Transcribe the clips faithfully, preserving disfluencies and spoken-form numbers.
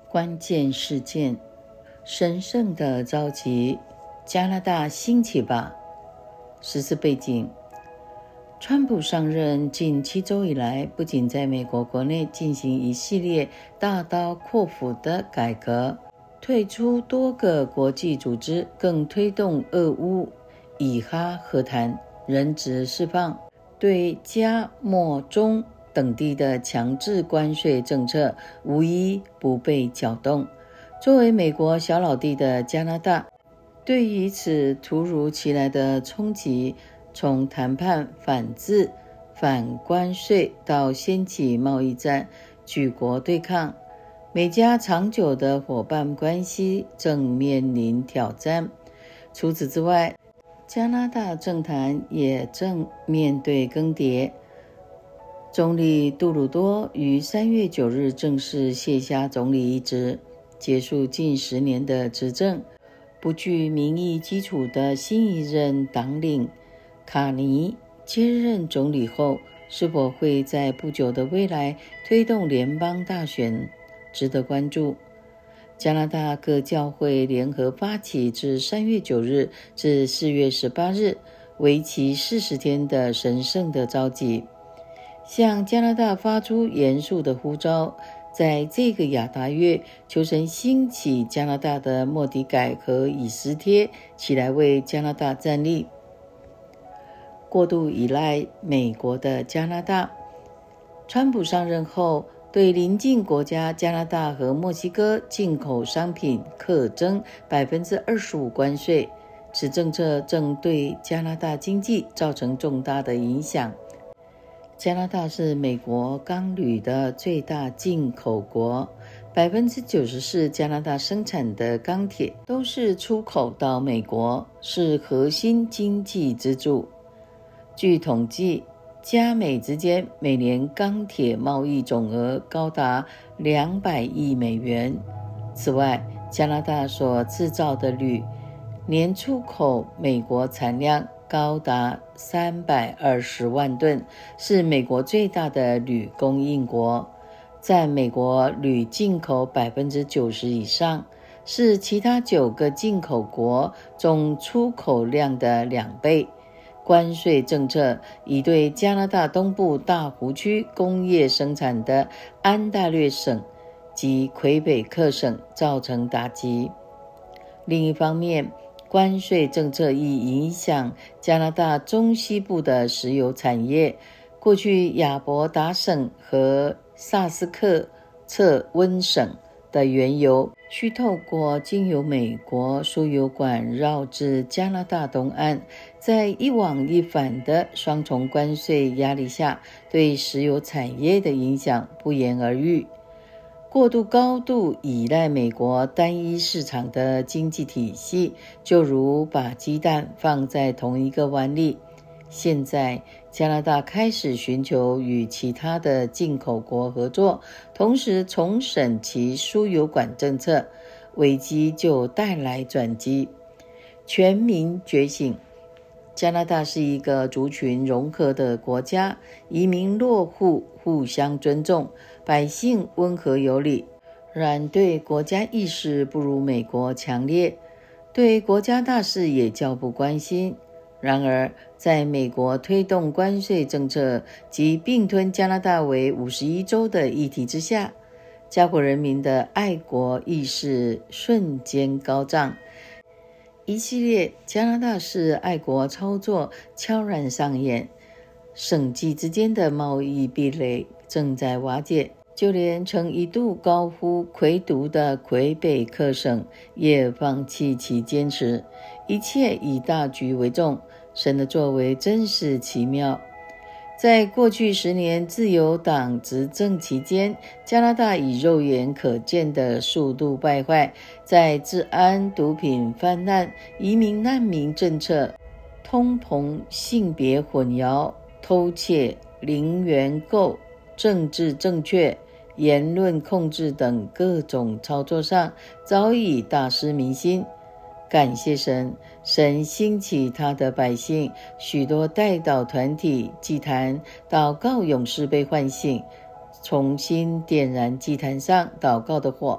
关键事件，神圣的召集，加拿大兴起吧。时事背景，川普上任近七周以来，不仅在美国国内进行一系列大刀阔斧的改革，退出多个国际组织，更推动俄乌以哈和谈、人质释放，对加墨中等地的强制关税政策无一不被搅动。作为美国小老弟的加拿大，对于此突如其来的冲击，从谈判反制、反关税到掀起贸易战、举国对抗，美加长久的伙伴关系正面临挑战。除此之外，加拿大政坛也正面对更迭。总理杜鲁多于三月九日正式卸下总理一职，结束近十年的执政。不具民意基础的新一任党领卡尼接任总理后，是否会在不久的未来推动联邦大选，值得关注。加拿大各教会联合发起自三月九日至四月十八日为期四十天的神圣的召集，向加拿大发出严肃的呼召。在这个亚达月，求神兴起加拿大的莫迪改和以斯帖起来为加拿大站立。过度依赖美国的加拿大，川普上任后，对邻近国家加拿大和墨西哥进口商品课征 百分之二十五 关税，此政策正对加拿大经济造成重大的影响。加拿大是美国钢铝的最大进口国， 百分之九十四 加拿大生产的钢铁都是出口到美国，是核心经济支柱。据统计，加美之间每年钢铁贸易总额高达两百亿美元。此外，加拿大所制造的铝年出口美国产量高达三百二十万吨，是美国最大的铝供应国，占美国铝进口 百分之九十 以上，是其他九个进口国总出口量的两倍。关税政策已对加拿大东部大湖区工业生产的安大略省及魁北克省造成打击。另一方面，关税政策亦影响加拿大中西部的石油产业。过去亚伯达省和萨斯克彻温省的原油需透过经由美国输油管绕至加拿大东岸，在一往一返的双重关税压力下，对石油产业的影响不言而喻。过度高度依赖美国单一市场的经济体系，就如把鸡蛋放在同一个碗里。现在加拿大开始寻求与其他的进口国合作，同时重审其输油管政策，危机就带来转机。全民觉醒，加拿大是一个族群融合的国家，移民落户互相尊重，百姓温和有礼，然对国家意识不如美国强烈，对国家大事也较不关心。然而，在美国推动关税政策及并吞加拿大为五十一州的议题之下，加国人民的爱国意识瞬间高涨，一系列加拿大式爱国操作悄然上演，省际之间的贸易壁垒正在瓦解，就连曾一度高呼魁独的魁北克省也放弃其坚持，一切以大局为重。神的作为真是奇妙。在过去十年自由党执政期间，加拿大以肉眼可见的速度败坏，在治安、毒品泛滥、移民难民政策、通膨、性别混淆、偷窃、零元购、政治正确、言论控制等各种操作上，早已大失民心。感谢神，神兴起他的百姓，许多代祷团体、祭坛、祷告勇士被唤醒，重新点燃祭坛上祷告的火，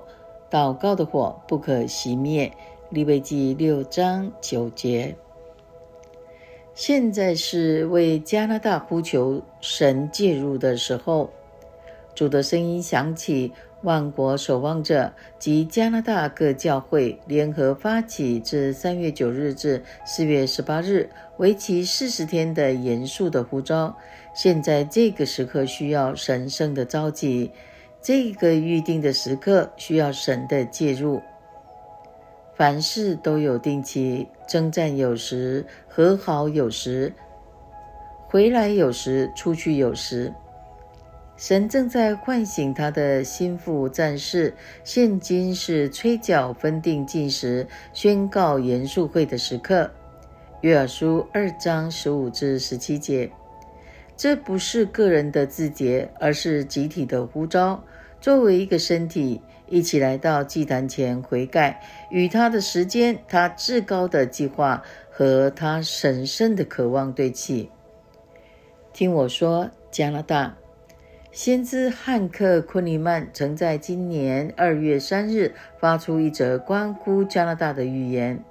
祷告的火不可熄灭。利未记六章九节。现在是为加拿大呼求神介入的时候。主的声音响起，万国守望者及加拿大各教会联合发起自三月九日至四月十八日为期四十天的严肃的呼召。现在这个时刻需要神圣的召集，这个预定的时刻需要神的介入。凡事都有定期，征战有时，和好有时，回来有时，出去有时。神正在唤醒他的心腹战士，现今是吹角分定禁食、宣告严肃会的时刻。约珥书二章十五至十七节。这不是个人的自洁，而是集体的呼召。作为一个身体，一起来到祭坛前悔改，与他的时间、他至高的计划和他神圣的渴望对齐。听我说，加拿大。先知汉克·昆尼曼曾在今年二月三日发出一则关乎加拿大的预言。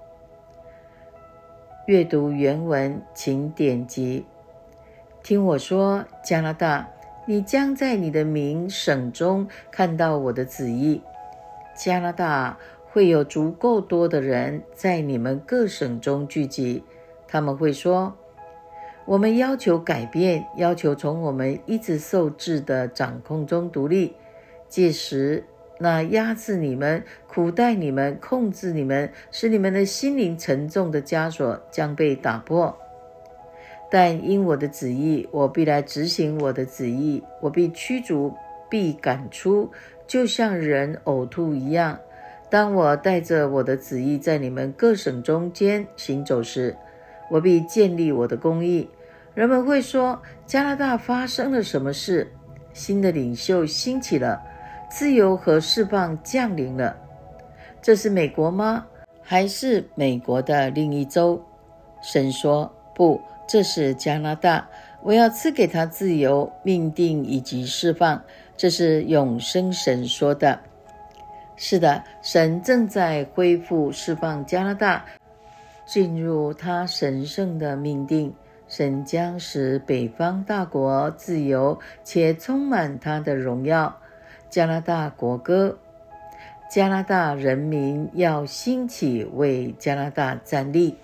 阅读原文，请点击。听我说，加拿大，你将在你的名省中看到我的旨意。加拿大会有足够多的人在你们各省中聚集，他们会说，我们要求改变，要求从我们一直受制的掌控中独立。届时，那压制你们、苦待你们、控制你们，使你们的心灵沉重的枷锁将被打破。但因我的旨意，我必来执行我的旨意，我必驱逐，必赶出，就像人呕吐一样。当我带着我的旨意在你们各省中间行走时，我必建立我的公义。人们会说，加拿大发生了什么事？新的领袖兴起了，自由和释放降临了。这是美国吗？还是美国的另一州？神说，不，这是加拿大。我要赐给他自由、命定以及释放。这是永生神说的。是的，神正在恢复释放加拿大，进入他神圣的命定。神将使北方大国自由且充满他的荣耀。加拿大国歌。加拿大人民要兴起，为加拿大站立。